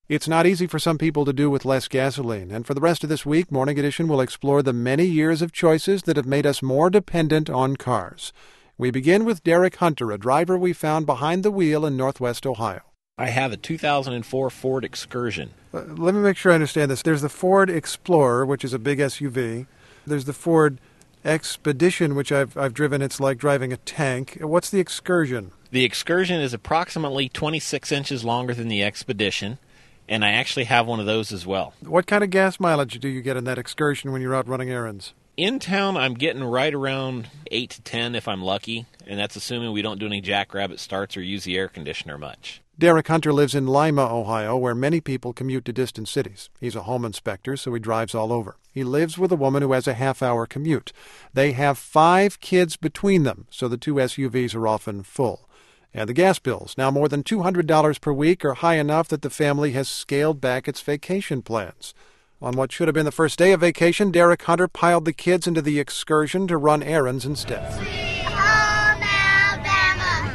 It's not easy for some people to do with less gasoline, and for the rest of this week, Morning Edition will explore the many years of choices that have made us more dependent on cars. We begin with Derek Hunter, a driver we found behind the wheel in Northwest Ohio. I have a 2004 Ford Excursion. Let me make sure I understand this. There's the Ford Explorer, which is a big SUV. There's the Ford Expedition, which I've driven. It's like driving a tank. What's the Excursion? The Excursion is approximately 26 inches longer than the Expedition, and I actually have one of those as well. What kind of gas mileage do you get in that Excursion when you're out running errands? In town, I'm getting right around 8 to 10 if I'm lucky, and that's assuming we don't do any jackrabbit starts or use the air conditioner much. Derek Hunter lives in Lima, Ohio, where many people commute to distant cities. He's a home inspector, so he drives all over. He lives with a woman who has a half-hour commute. They have 5 kids between them, so the 2 SUVs are often full. And the gas bills, now more than $200 per week, are high enough that the family has scaled back its vacation plans. On what should have been the first day of vacation, Derek Hunter piled the kids into the Excursion to run errands instead. Sweet home Alabama,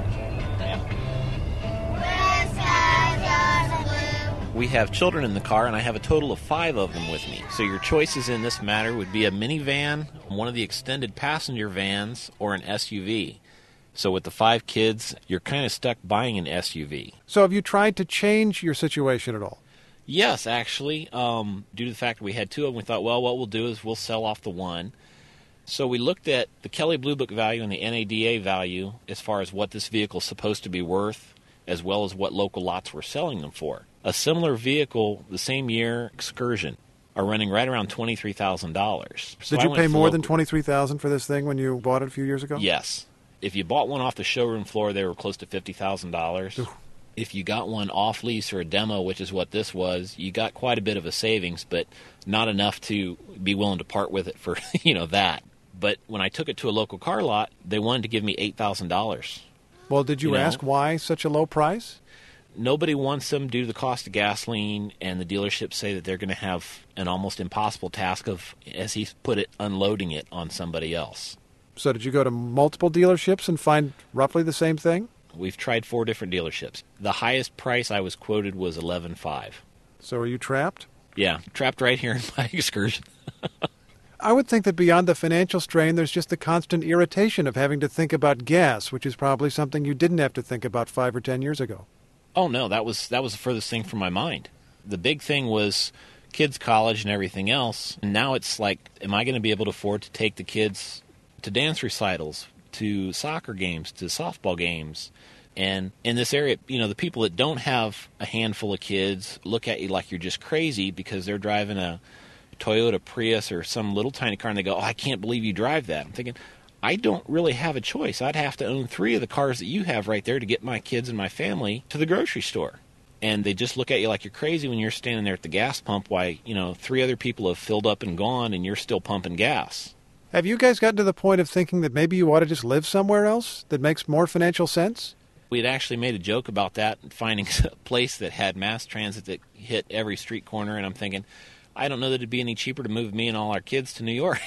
where skies are blue. We have children in the car, and I have a total of 5 of them with me. So your choices in this matter would be a minivan, one of the extended passenger vans, or an SUV. So with the 5 kids, you're kind of stuck buying an SUV. So have you tried to change your situation at all? Yes, actually. Due to the fact that we had 2 of them, we thought, well, what we'll do is we'll sell off the one. So we looked at the Kelley Blue Book value and the NADA value as far as what this vehicle is supposed to be worth, as well as what local lots were selling them for. A similar vehicle, the same year, Excursion, are running right around $23,000. So Did you pay more than $23,000 for this thing when you bought it a few years ago? Yes. If you bought one off the showroom floor, they were close to $50,000. If you got one off lease or a demo, which is what this was, you got quite a bit of a savings, but not enough to be willing to part with it for, that. But when I took it to a local car lot, they wanted to give me $8,000. Well, did you ask why such a low price? Nobody wants them due to the cost of gasoline, and the dealerships say that they're going to have an almost impossible task of, as he put it, unloading it on somebody else. So did you go to multiple dealerships and find roughly the same thing? We've tried 4 different dealerships. The highest price I was quoted was $11,500. So are you trapped? Yeah, trapped right here in my Excursion. I would think that beyond the financial strain, there's just the constant irritation of having to think about gas, which is probably something you didn't have to think about 5 or 10 years ago. Oh, no, that was the furthest thing from my mind. The big thing was kids' college and everything else. And now it's like, am I going to be able to afford to take the kids to dance recitals, to soccer games, to softball games? And in this area, the people that don't have a handful of kids look at you like you're just crazy because they're driving a Toyota Prius or some little tiny car, and they go, oh, I can't believe you drive that. I'm thinking, I don't really have a choice. I'd have to own 3 of the cars that you have right there to get my kids and my family to the grocery store. And they just look at you like you're crazy when you're standing there at the gas pump while, 3 other people have filled up and gone and you're still pumping gas. Have you guys gotten to the point of thinking that maybe you ought to just live somewhere else that makes more financial sense? We had actually made a joke about that, finding a place that had mass transit that hit every street corner, and I'm thinking, I don't know that it'd be any cheaper to move me and all our kids to New York,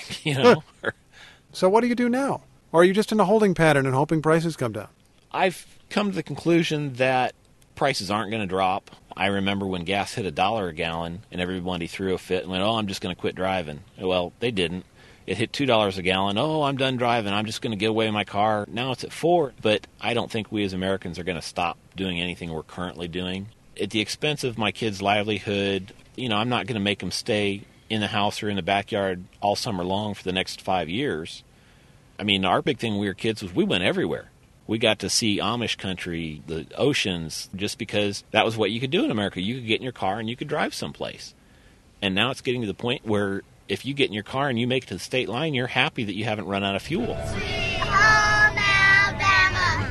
So what do you do now? Or are you just in a holding pattern and hoping prices come down? I've come to the conclusion that prices aren't going to drop. I remember when gas hit $1 a gallon and everybody threw a fit and went, oh, I'm just going to quit driving. Well, they didn't. It hit $2 a gallon. Oh, I'm done driving. I'm just going to get away in my car. Now it's at $4. But I don't think we as Americans are going to stop doing anything we're currently doing. At the expense of my kids' livelihood, I'm not going to make them stay in the house or in the backyard all summer long for the next 5 years. I mean, our big thing when we were kids was we went everywhere. We got to see Amish country, the oceans, just because that was what you could do in America. You could get in your car and you could drive someplace. And now it's getting to the point where if you get in your car and you make it to the state line, you're happy that you haven't run out of fuel. Sweet home Alabama,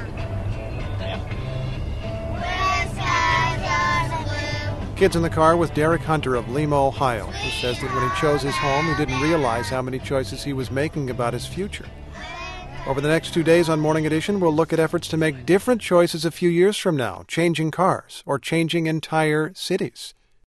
where skies are blue. Kids in the car with Derek Hunter of Lima, Ohio, who says that when he chose his home, he didn't realize how many choices he was making about his future. Over the next 2 days on Morning Edition, we'll look at efforts to make different choices a few years from now, changing cars or changing entire cities.